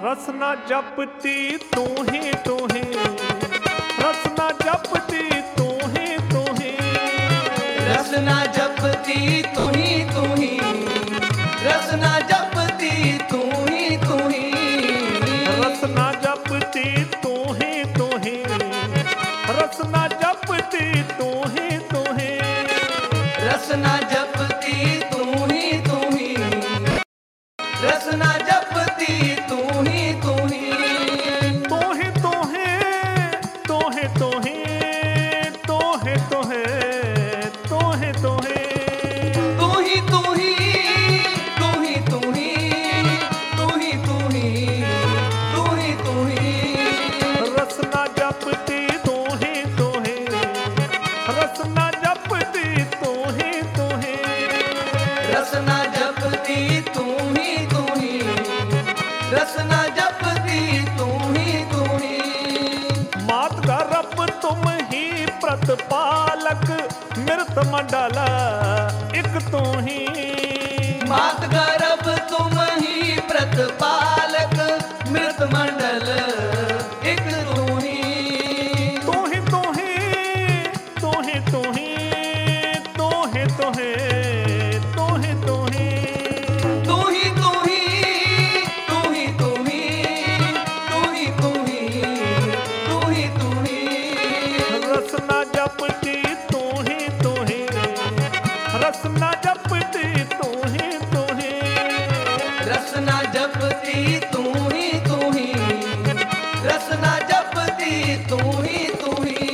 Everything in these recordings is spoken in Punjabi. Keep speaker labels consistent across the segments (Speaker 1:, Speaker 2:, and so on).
Speaker 1: ਰਸਨਾ ਜਪਤੀ ਤੂੰ ਹੀ ਤੂੰ ਹੀ, ਰਸਨਾ ਜਪਤੀ ਤੂੰ ਹੀ ਤੂੰ ਹੀ,
Speaker 2: ਰਸਨਾ ਜਪਤੀ ਤੂੰ ਹੀ ਤੂੰ ਹੀ, ਰਸਨਾ ਜਪਤੀ ਤੂੰ ਹੀ ਤੂੰ ਹੀ,
Speaker 1: ਰਸਨਾ ਜਪਤੀ ਤੂੰ ਹੀ ਤੂੰ ਹੀ, ਰਸਨਾ ਜਪਤੀ ਤੂੰ ਹੀ ਤੂੰ ਹੀ,
Speaker 2: ਰਸਨਾ ਜਪਤੀ ਤੂੰ ਹੀ ਤੂੰ ਹੀ, ਰਸਨਾ ਜਪਤੀ ਤੂੰ ਹੀ ਤੂੰ ਹੀ,
Speaker 1: ਤੂੰ ਹੀ ਤੂੰ ਹੀ, ਤੂੰ ਹੀ ਤੂੰ ਹੀ, ਤੂੰ ਹੀ ਤੂੰ ਹੀ, ਤੂੰ ਹੀ ਤੂੰ ਹੀ,
Speaker 2: ਤੂੰ ਹੀ ਤੂੰ ਹੀ, ਤੂੰ ਹੀ ਤੂੰ ਹੀ, ਤੂੰ ਹੀ ਤੂੰ ਹੀ, ਤੂੰ ਹੀ ਤੂੰ ਹੀ,
Speaker 1: ਰਸਨਾ ਜਪਤੀ ਤੂੰ ਹੀ ਤੂੰ ਹੀ, ਰਸਨਾ ਜਪਤੀ ਤੂੰ ਹੀ ਤੂੰ ਹੀ,
Speaker 2: ਰਸਨਾ ਜਪਤੀ ਤੂੰ ਹੀ ਤੂੰ ਹੀ, ਰਸਨਾ ਜਪਤੀ ਤੂੰ ਹੀ ਤੂੰ ਹੀ,
Speaker 1: ਮਾਤ ਦਾ ਰੱਬ ਤੁਮ ਹੀ ਪ੍ਰਤਪਾਲਕ, ਮਿਰਤ ਮੰਡਲ ਇੱਕ ਤੂੰ ਹੀ,
Speaker 2: ਮਾਤ ਗਰਭ ਤੁਮ ਹੀ ਪ੍ਰਤਪਾਲਕ, ਮ੍ਰਿਤ ਮੰਡਲ ਇੱਕ ਤੂੰ ਹੀ,
Speaker 1: ਤੂੰ ਹੀ ਤੂੰ ਹੀ, ਤੂੰ ਹੀ ਤੂੰ ਹੀ, ਤੂੰ ਹੀ ਤੂੰ ਹੀ, ਤੂੰ ਹੀ ਤੂੰ ਹੀ,
Speaker 2: ਤੂੰ ਹੀ ਤੂੰ ਹੀ, ਤੂੰ ਹੀ ਤੂੰ ਹੀ, ਤੂੰ ਹੀ ਤੂੰ ਹੀ, ਤੂੰ ਹੀ ਤੂੰ ਹੀ,
Speaker 1: ਰਸਨਾ ਜਪਤੀ ਤੂੰ ਹੀ ਤੂੰ ਹੀ, ਰਸਨਾ ਜਪਤੀ ਤੂੰ ਹੀ ਤੂੰ ਹੀ,
Speaker 2: ਰਸਨਾ ਜਪਤੀ ਤੂੰ ਹੀ ਤੂੰ ਹੀ, ਰਸਨਾ ਜਪਤੀ ਤੂੰ ਹੀ ਤੂੰ ਹੀ,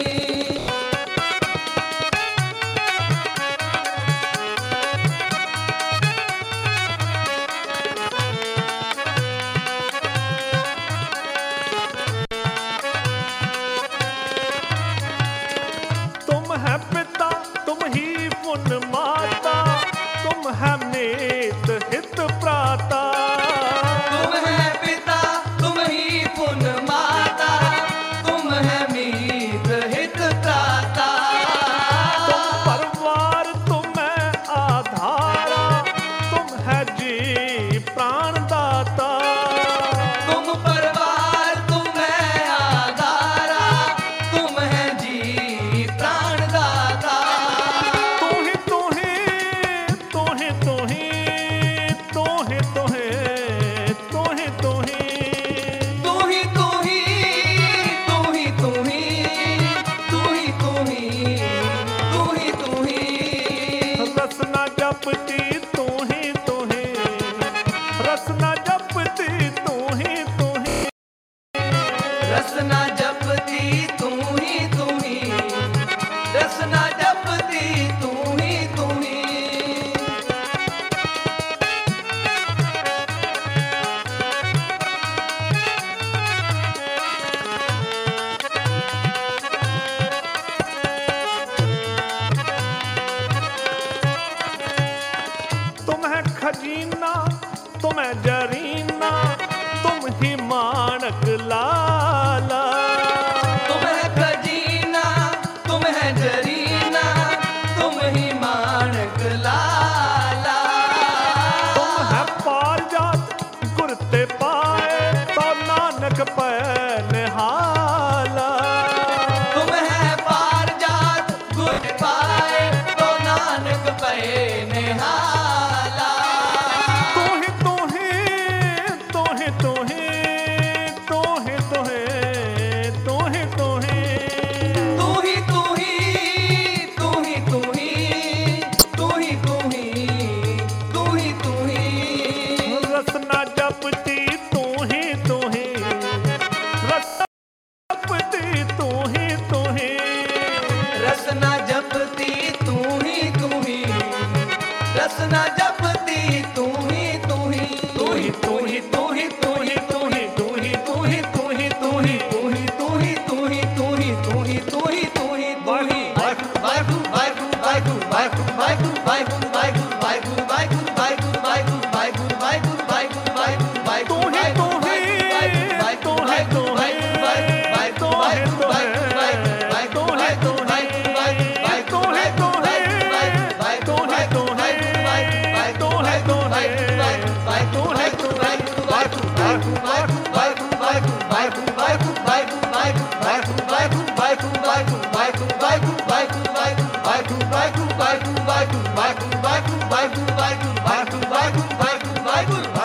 Speaker 1: तुम है पिता तुम ही पुन माता, तुम है मीत हित प्राता,
Speaker 2: तुम है पिता तुम ही पुन माता, तुम है मीत हित त्राता,
Speaker 1: तुम परवार तुम है आधारा, तुम है जी प्राण दाता,
Speaker 2: तुम परवार तुम है आधारा, तुम है जी प्राण दाता,
Speaker 1: तू ही तू ही, तू ही तू ही, तू ही तू ही, तू ही तू ही,
Speaker 2: तू ही तू ही, तू ही तू ही, तू ही तू ही, तू ही तू ही,
Speaker 1: रसना जपती तू ही तू ही, रसना जपती तू ही तू ही,
Speaker 2: रसना जपती तू ही तू ही, रसना जपती तू ही तू ही,
Speaker 1: तुम है खजीना तुम है जरीना, तुम ही माणक लाला,
Speaker 2: तुम है खजीना तुम है जरीना, तुम ही माणक लाला,
Speaker 1: तुम है पाल जात गुर ते पाए, तो नानक पै निहाला,
Speaker 2: तुम है पार जात गुर पाए, तो नानक पे निहाला,
Speaker 1: तू ही तू ही, तू ही तू ही, तू ही तू ही, तू ही तू ही,
Speaker 2: तू ही तू ही, तू ही तू ही, तू ही तू ही, तू ही तू ही,
Speaker 1: रसना जपती तू ही तू ही,
Speaker 2: ਵਾਹਿਗੁਰੂ ਵਾਹਿਗੁਰੂ ਵਾਹਿਗੁਰੂ ਵਾਹਿਗੁਰੂ ਵਾਹਿਗੁਰੂ ਵਾਹਿਗੁਰੂ ਵਾਹਿਗੁਰੂ